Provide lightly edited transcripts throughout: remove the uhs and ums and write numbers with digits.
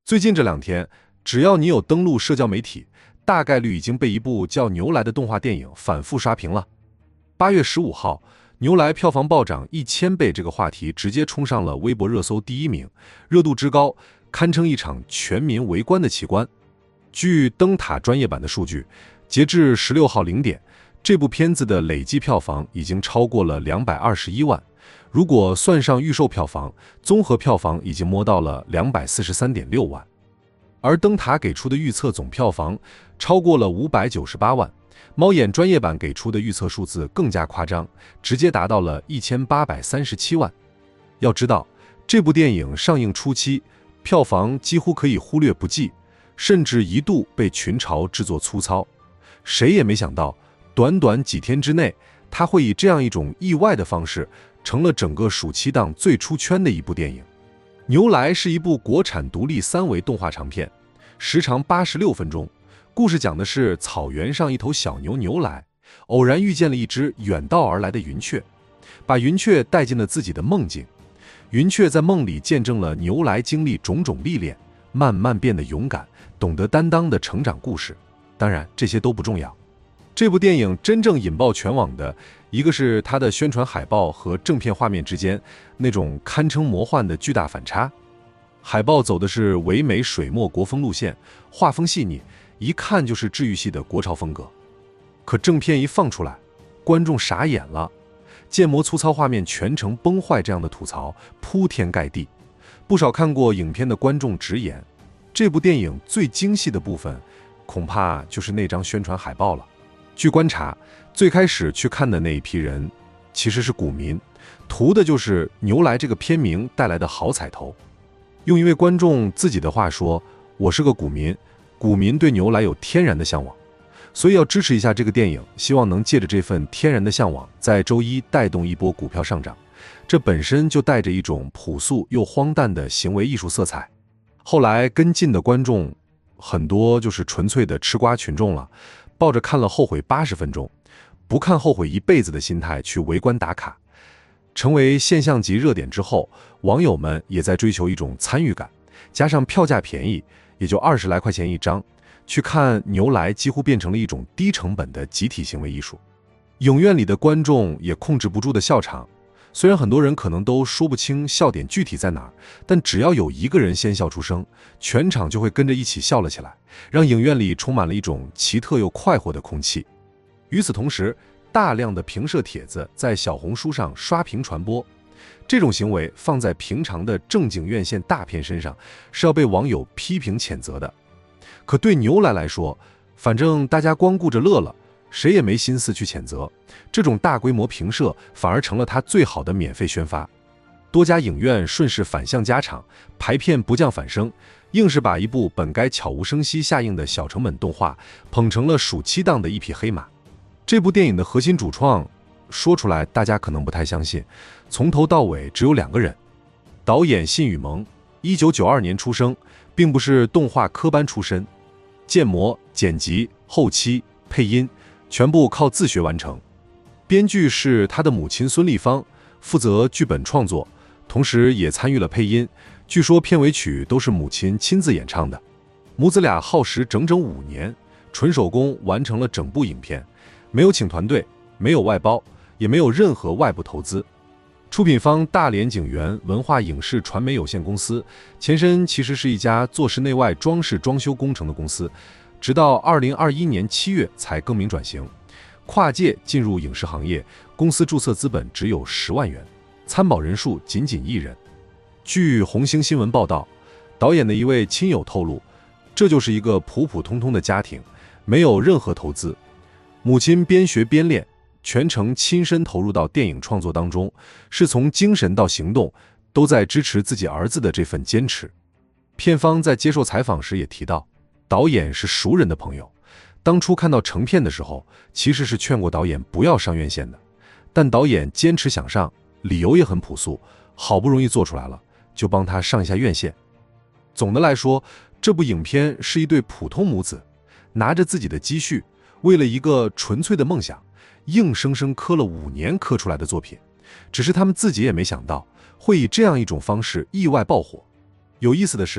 最近这2天，只要你有登录社交媒体，大概率已经被一部叫《牛来》的动画电影反复刷屏了。8月15号，牛来票房暴涨1000倍这个话题直接冲上了微博热搜第1名，热度之高，堪称一场全民围观的奇观。据灯塔专业版的数据，截至16号0点，这部片子的累计票房已经超过了221万，如果算上预售票房，综合票房已经摸到了243.6万。而灯塔给出的预测总票房超过了598万，猫眼专业版给出的预测数字更加夸张，直接达到了1837万。要知道，这部电影上映初期，票房几乎可以忽略不计，甚至一度被群嘲制作粗糙。谁也没想到，短短几天之内，它会以这样一种意外的方式，成了整个暑期档最出圈的一部电影。牛来是一部国产独立3维动画长片，时长86分钟。故事讲的是草原上一头小牛牛来，偶然遇见了一只远道而来的云雀，把云雀带进了自己的梦境。云雀在梦里见证了牛来经历种种历练，慢慢变得勇敢，懂得担当的成长故事。当然，这些都不重要。这部电影真正引爆全网的，一个是它的宣传海报和正片画面之间那种堪称魔幻的巨大反差。海报走的是唯美水墨国风路线，画风细腻，一看就是治愈系的国潮风格。可正片一放出来，观众傻眼了，建模粗糙，画面全程崩坏，这样的吐槽铺天盖地。不少看过影片的观众直言，这部电影最精细的部分恐怕就是那张宣传海报了。据观察，最开始去看的那一批人其实是股民，图的就是牛来这个片名带来的好彩头。用一位观众自己的话说，我是个股民，股民对牛来有天然的向往，所以要支持一下这个电影，希望能借着这份天然的向往，在周一带动一波股票上涨。这本身就带着一种朴素又荒诞的行为艺术色彩。后来跟进的观众很多就是纯粹的吃瓜群众了，抱着看了后悔80分钟，不看后悔一辈子的心态去围观打卡。成为现象级热点之后，网友们也在追求一种参与感，加上票价便宜，也就20来块钱一张，去看牛来几乎变成了一种低成本的集体行为艺术。影院里的观众也控制不住的笑场，虽然很多人可能都说不清笑点具体在哪儿，但只要有一个人先笑出声，全场就会跟着一起笑了起来，让影院里充满了一种奇特又快活的空气。与此同时，大量的评社帖子在小红书上刷屏传播，这种行为放在平常的正经院线大片身上是要被网友批评谴责的。可对牛来说，反正大家光顾着乐了，谁也没心思去谴责，这种大规模评社反而成了他最好的免费宣发。多家影院顺势反向加场，排片不降反升，硬是把一部本该悄无声息下映的小成本动画捧成了暑期档的一匹黑马。这部电影的核心主创说出来大家可能不太相信，从头到尾只有2个人。导演信宇萌1992年出生，并不是动画科班出身，建模、剪辑、后期、配音全部靠自学完成。编剧是他的母亲孙丽芳，负责剧本创作，同时也参与了配音，据说片尾曲都是母亲亲自演唱的。母子俩耗时整整5年，纯手工完成了整部影片，没有请团队，没有外包，也没有任何外部投资。出品方大连景园文化影视传媒有限公司，前身其实是一家做室内外装饰装修工程的公司，直到2021年7月才更名转型，跨界进入影视行业。公司注册资本只有10万元，参保人数仅仅1人。据红星新闻报道，导演的一位亲友透露，这就是一个普普通通的家庭，没有任何投资，母亲边学边练，全程亲身投入到电影创作当中，是从精神到行动都在支持自己儿子的这份坚持。片方在接受采访时也提到，导演是熟人的朋友，当初看到成片的时候，其实是劝过导演不要上院线的，但导演坚持想上，理由也很朴素，好不容易做出来了，就帮他上一下院线。总的来说，这部影片是一对普通母子，拿着自己的积蓄，为了一个纯粹的梦想，硬生生磕了5年磕出来的作品，只是他们自己也没想到会以这样一种方式意外爆火。有意思的是，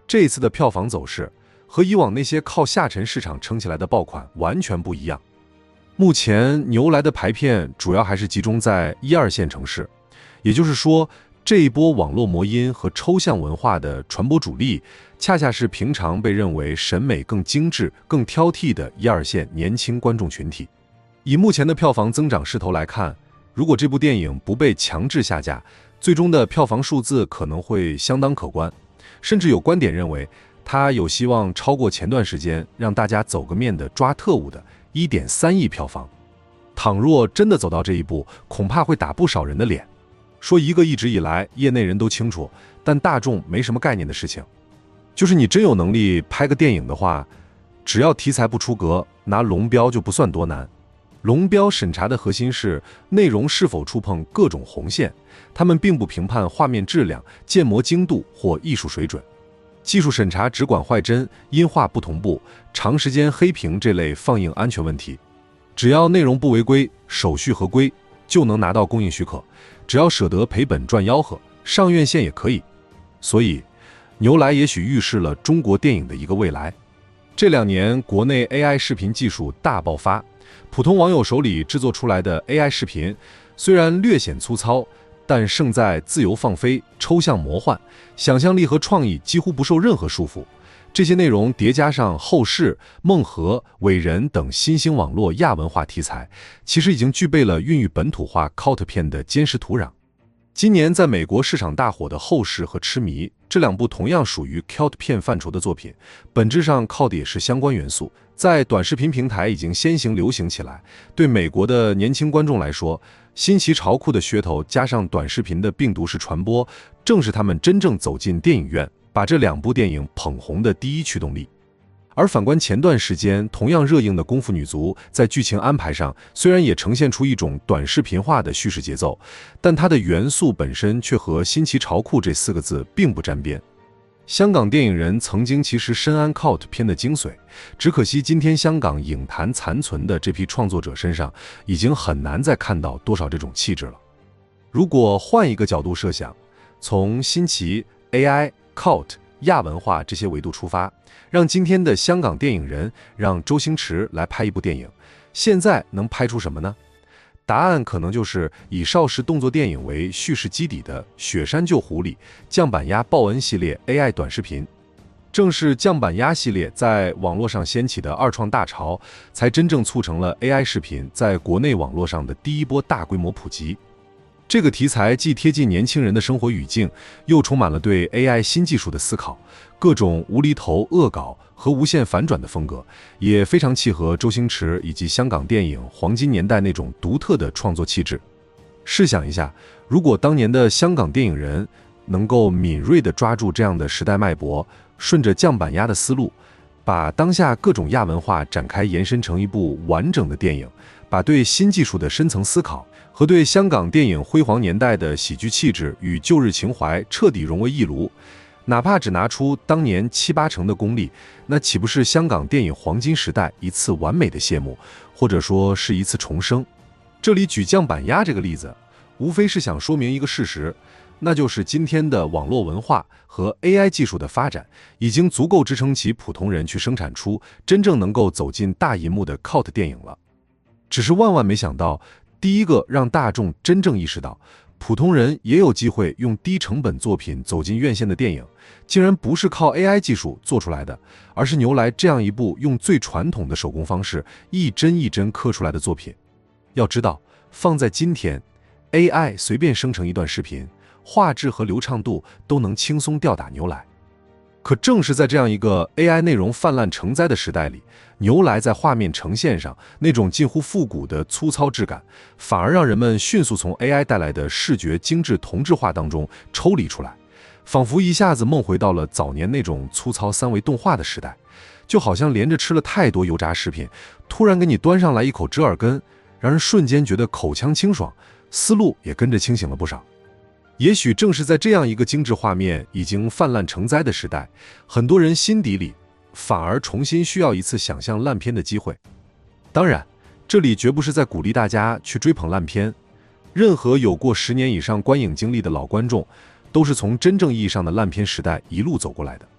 这次的票房走势和以往那些靠下沉市场撑起来的爆款完全不一样。目前牛来的排片主要还是集中在1、2线城市，也就是说，这一波网络魔音和抽象文化的传播主力，恰恰是平常被认为审美更精致、更挑剔的1、2线年轻观众群体。以目前的票房增长势头来看，如果这部电影不被强制下架，最终的票房数字可能会相当可观，甚至有观点认为，它有希望超过前段时间让大家走个面的抓特务的1.3亿票房。倘若真的走到这一步，恐怕会打不少人的脸，说一个一直以来业内人都清楚，但大众没什么概念的事情，就是你真有能力拍个电影的话，只要题材不出格，拿龙标就不算多难。龙标审查的核心是内容是否触碰各种红线，他们并不评判画面质量、建模精度或艺术水准。技术审查只管坏帧、音画不同步、长时间黑屏这类放映安全问题。只要内容不违规、手续合规，就能拿到公映许可。只要舍得赔本赚吆喝，上院线也可以。所以，牛来也许预示了中国电影的一个未来。这2年，国内 AI 视频技术大爆发，普通网友手里制作出来的 AI 视频，虽然略显粗糙，但胜在自由放飞、抽象魔幻，想象力和创意几乎不受任何束缚。这些内容叠加上后世、梦河、伟人等新兴网络亚文化题材，其实已经具备了孕育本土化 cult 片的坚实土壤。今年在美国市场大火的后世和痴迷，这2部同样属于 cult 片范畴的作品，本质上靠的也是相关元素，在短视频平台已经先行流行起来。对美国的年轻观众来说，新奇潮酷的噱头加上短视频的病毒式传播，正是他们真正走进电影院，把这2部电影捧红的第一驱动力。而反观前段时间同样热映的功夫女足，在剧情安排上虽然也呈现出一种短视频化的叙事节奏，但它的元素本身却和新奇潮酷这4个字并不沾边。香港电影人曾经其实深谙 cult 片的精髓，只可惜今天香港影坛残存的这批创作者身上，已经很难再看到多少这种气质了。如果换一个角度设想，从新奇、AI、cult、亚文化这些维度出发，让今天的香港电影人让周星驰来拍一部电影，现在能拍出什么呢？答案可能就是以邵氏动作电影为叙事基底的《雪山救狐狸》、酱板鸭报恩系列 AI 短视频。正是酱板鸭系列在网络上掀起的二创大潮，才真正促成了 AI 视频在国内网络上的第一波大规模普及。这个题材既贴近年轻人的生活语境，又充满了对 AI 新技术的思考，各种无厘头、恶搞和无限反转的风格，也非常契合周星驰以及香港电影黄金年代那种独特的创作气质。试想一下，如果当年的香港电影人能够敏锐地抓住这样的时代脉搏，顺着酱板鸭的思路，把当下各种亚文化展开延伸成一部完整的电影，把对新技术的深层思考和对香港电影辉煌年代的喜剧气质与旧日情怀彻底融为一炉，哪怕只拿出当年7、8成的功力，那岂不是香港电影黄金时代一次完美的谢幕，或者说是一次重生？这里举酱板鸭这个例子，无非是想说明一个事实，那就是今天的网络文化和 AI 技术的发展，已经足够支撑起普通人去生产出真正能够走进大银幕的 cult 电影了。只是万万没想到，第一个让大众真正意识到普通人也有机会用低成本作品走进院线的电影，竟然不是靠 AI 技术做出来的，而是牛来这样一部用最传统的手工方式一帧一帧刻出来的作品。要知道，放在今天 AI 随便生成一段视频，画质和流畅度都能轻松吊打牛来。可正是在这样一个 AI 内容泛滥成灾的时代里，牛来在画面呈现上那种近乎复古的粗糙质感，反而让人们迅速从 AI 带来的视觉精致同质化当中抽离出来，仿佛一下子梦回到了早年那种粗糙3维动画的时代，就好像连着吃了太多油炸食品，突然给你端上来一口折耳根，让人瞬间觉得口腔清爽，思路也跟着清醒了不少。也许正是在这样一个精致画面已经泛滥成灾的时代，很多人心底里反而重新需要一次想象烂片的机会。当然，这里绝不是在鼓励大家去追捧烂片，任何有过10年以上观影经历的老观众，都是从真正意义上的烂片时代一路走过来的。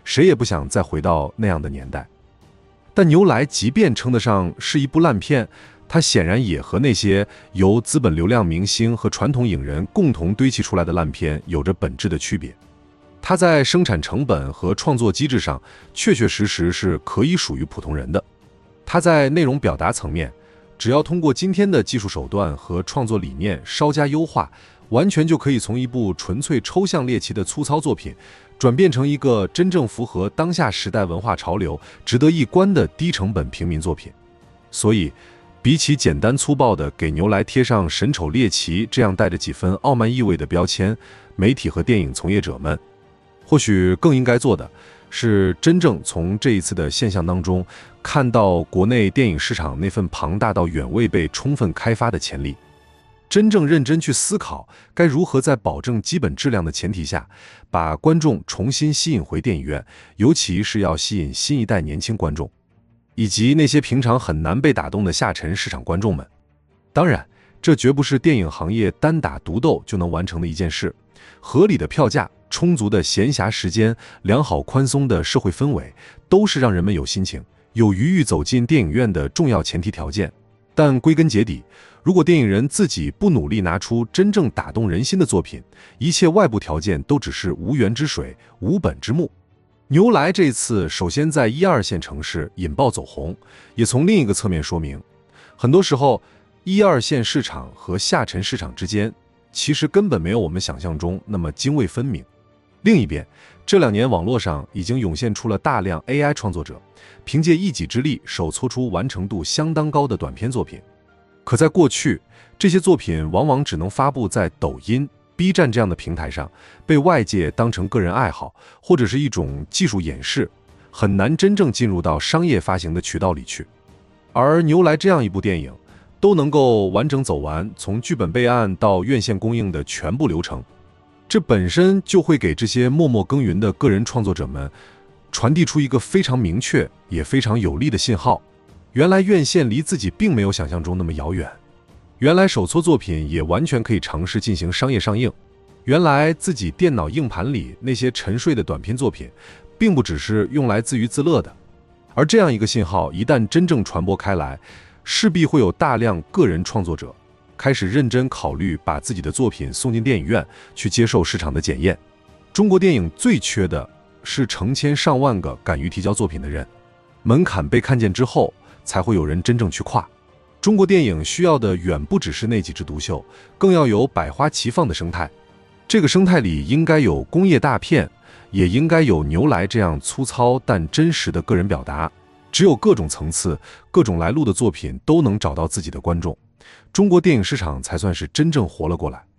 谁也不想再回到那样的年代。但牛来即便称得上是一部烂片，它显然也和那些由资本流量明星和传统影人共同堆砌出来的烂片有着本质的区别。它在生产成本和创作机制上确确实实是可以属于普通人的。它在内容表达层面，只要通过今天的技术手段和创作理念稍加优化，完全就可以从一部纯粹抽象猎奇的粗糙作品，转变成一个真正符合当下时代文化潮流、值得一观的低成本平民作品。所以，比起简单粗暴地给牛来贴上神丑猎奇这样带着几分傲慢意味的标签，媒体和电影从业者们或许更应该做的是真正从这一次的现象当中看到国内电影市场那份庞大到远未被充分开发的潜力，真正认真去思考该如何在保证基本质量的前提下，把观众重新吸引回电影院，尤其是要吸引新一代年轻观众，以及那些平常很难被打动的下沉市场观众们。当然，这绝不是电影行业单打独斗就能完成的一件事。合理的票价、充足的闲暇时间、良好宽松的社会氛围，都是让人们有心情、有余裕走进电影院的重要前提条件。但归根结底，如果电影人自己不努力拿出真正打动人心的作品，一切外部条件都只是无源之水、无本之木。牛来这次首先在1、2线城市引爆走红，也从另一个侧面说明，很多时候1、2线市场和下沉市场之间其实根本没有我们想象中那么泾渭分明。另一边，这2年网络上已经涌现出了大量 AI 创作者，凭借一己之力手搓出完成度相当高的短片作品。可在过去，这些作品往往只能发布在抖音、B 站这样的平台上，被外界当成个人爱好或者是一种技术演示，很难真正进入到商业发行的渠道里去。而牛来这样一部电影都能够完整走完从剧本备案到院线公映的全部流程，这本身就会给这些默默耕耘的个人创作者们传递出一个非常明确也非常有力的信号：原来院线离自己并没有想象中那么遥远，原来手搓作品也完全可以尝试进行商业上映，原来自己电脑硬盘里那些沉睡的短片作品并不只是用来自娱自乐的。而这样一个信号一旦真正传播开来，势必会有大量个人创作者开始认真考虑把自己的作品送进电影院去接受市场的检验。中国电影最缺的是成千上万个敢于提交作品的人，门槛被看见之后才会有人真正去跨。中国电影需要的远不只是那几枝独秀，更要有百花齐放的生态。这个生态里应该有工业大片，也应该有牛来这样粗糙但真实的个人表达。只有各种层次、各种来路的作品都能找到自己的观众，中国电影市场才算是真正活了过来。